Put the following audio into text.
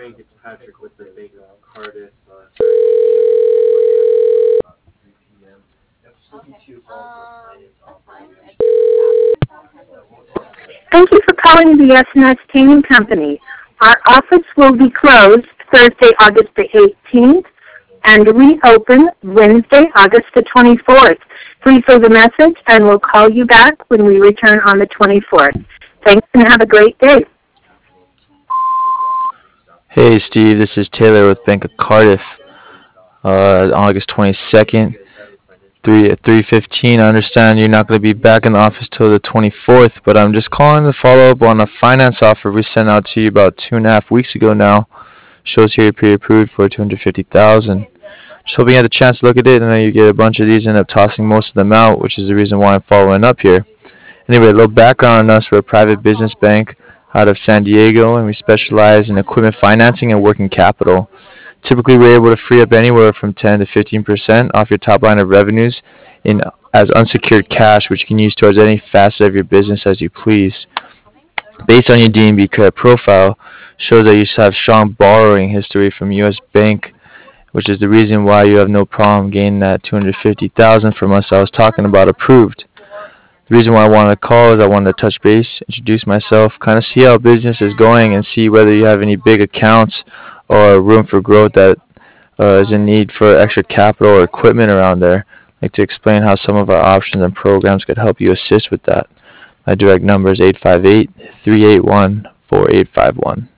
Thank you for calling the S&S Painting Company. Our office will be closed Thursday, August the 18th, and reopen Wednesday, August the 24th. Please leave a message, and we'll call you back when we return on the 24th. Thanks, and have a great day. Hey Steve, this is Taylor with Bank of Cardiff. August 22nd, 3:15. I understand you're not going to be back in the office till the 24th, but I'm just calling to follow up on a finance offer we sent out to you about 2.5 weeks ago now. Shows here you're pre-approved for 250,000. Just hoping you had a chance to look at it. I know you get a bunch of these and end up tossing most of them out, which is the reason why I'm following up here. Anyway, a little background on us. We're a private business bank out of San Diego, and we specialize in equipment financing and working capital. Typically, we're able to free up anywhere from 10 to 15% off your top line of revenues in as unsecured cash, which you can use towards any facet of your business as you please. Based on your DNB credit profile, shows that you have strong borrowing history from U.S. Bank, which is the reason why you have no problem getting that 250,000 from us I was talking about approved. The reason why I wanted to call is I wanted to touch base, introduce myself, kind of see how business is going, and see whether you have any big accounts or room for growth that is in need for extra capital or equipment around there. I'd like to explain how some of our options and programs could help you assist with that. My direct number is 858-381-4851.